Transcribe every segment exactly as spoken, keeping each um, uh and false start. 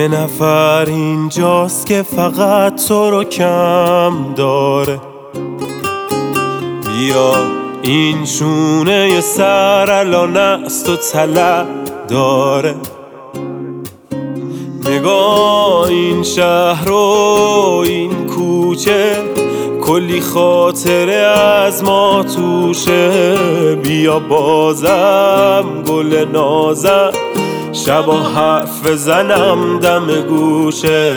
یه نفر اینجاست که فقط تو رو کم داره. بیا این شونه سر الان از تو طلب داره. نگاه این شهر و این کوچه کلی خاطره از ما توشه. بیا بازم گل نازم شبا حرف بزنم دم گوشه.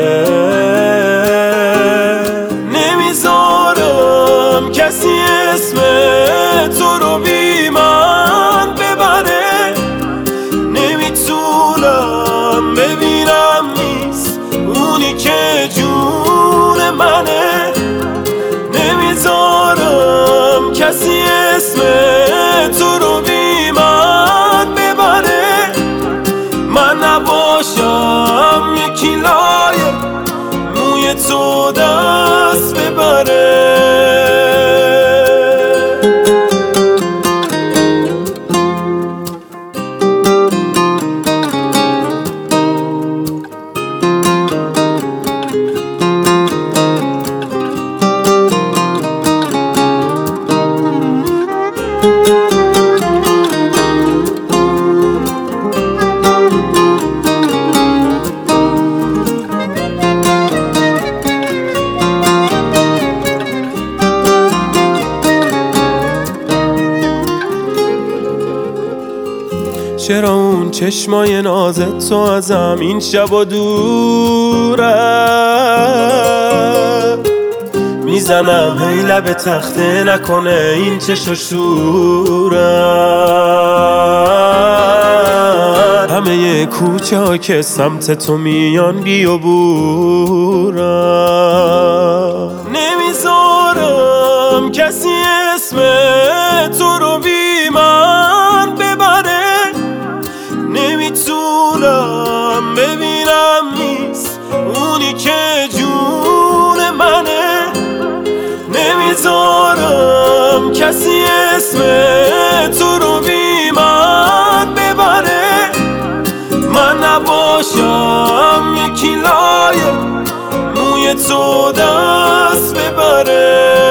نمیذارم کسی اسم تو رو بی من ببره. نمیتونم ببینم نیست اونی که جون منه. نمیذارم کسی اسم تو رو بی من ببره. من نباشم یکی لایه موی تو دست ببره. چرا اون چشمای نازت تو ازم این شبا دوره؟ میزنم هی لب تخته نکنه این چشم شورم. همه کوچه ها که سمت تو میان بیا بورم. نمیذارم کسی اسم تو رو بی من ببره. نمیتونم ببینم نیست اونی که جون منه. نمیذارم کسی اسم تو رو بی من ببره. من نباشم یکی لایه موی تو دست ببره.